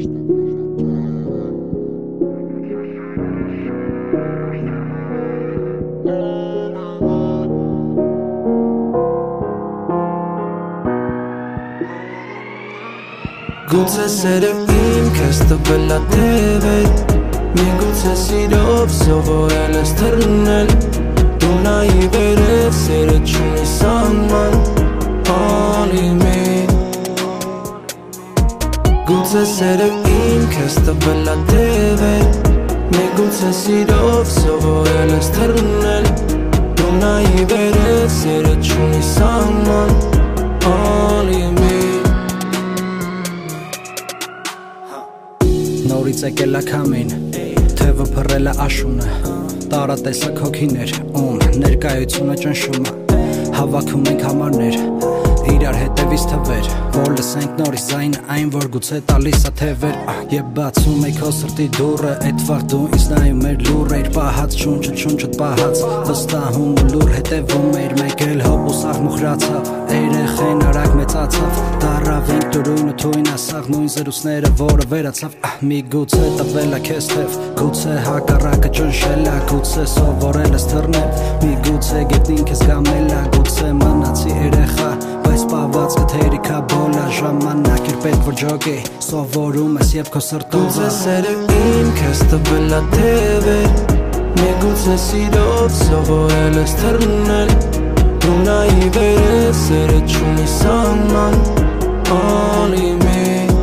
Գուցե սերը իմ քեզ տվել ա թևեր Միգուցե սիրով սովորել ես թռնել Դու նայի վերև սերը չունի սահման Անիմիտ Գուցե սերը իմ քեզ տվել ա թևեր Միգուցե սիրով սովորել ես թռնել Դու նայի վերև սերը չունի սահման Անիմիտ Նորից եկել ա քամին, թևը փռել ա աշունը Տարատեսակ հոգիներ, ներկայությունը ճնշում ա Հավաքում ենք համարներ, իրար հետևից թվեր Որ լսենք նորից զայնը այն, որ գուցե տալիս ա թևեր Եվ բացում է քո սրտի դուռը, էդ վաղ դու ինձ նայում էր լուռ Էիր պահած շունչդ պահած, վստահում ու լուր հետևում էիր Մեկ էլ հոբ ու սաղ մուխրացավ, երեխեն արագ մեծացավ Դարավ ենք դուրույնը թույն ասաղ նույն զրուսները, որը վերացավ Միգուցե տվել ա քեզ թև, գուցե հակառակը ճնշել ա Գուցե սովորել ես թռնել, միգուցե գետնին քեզ գամել ա Գուցե մնացի երեխա, բայց պահվածքդ հերիքա բոլա Ժամանակ էր պետք որ ջոկի, սովորում ես և քո սրտով Գուցե սերը իմ քեզ տվել ա թևեր Միգուցե սիրով սովորել ես թռնել Դու նայի վերև սերը չունի սահման Անիմիտ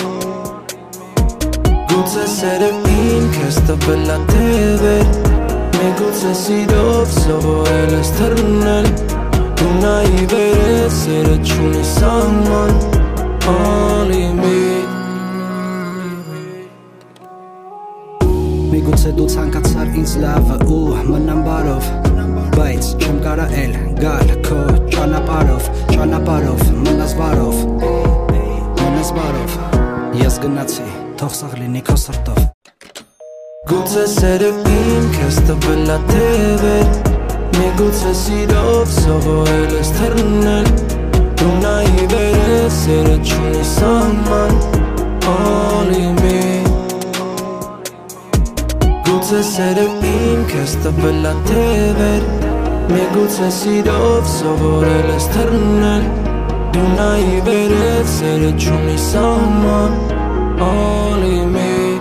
Գուցե սերը իմ քեզ տվել ա թևեր Միգուցե սիրով սովորել ես թռնել Դու նայի վերև սերը չունի սահման Անիմիտ Միգուցե դու ցանկացար ինձ լավը ու մնամ բարով Բայց չեմ կարա էլ գալ քո ճանապարհով մնաս բարով Ես գնացի, թող սաղ լինի քո սրտով Գուցե սերը իմ քեզ տվել ա թևեր Միգուցե սիրով սովորել ես թռնել Դու նայի վերև սերը չունի սահման Անիմիտ Գուցե սերը իմ քեզ տվել ա թևեր Միգուցե սիրով սովորել ես թռնել Դու նայի վերև սերը չունի սահման Անիմիտ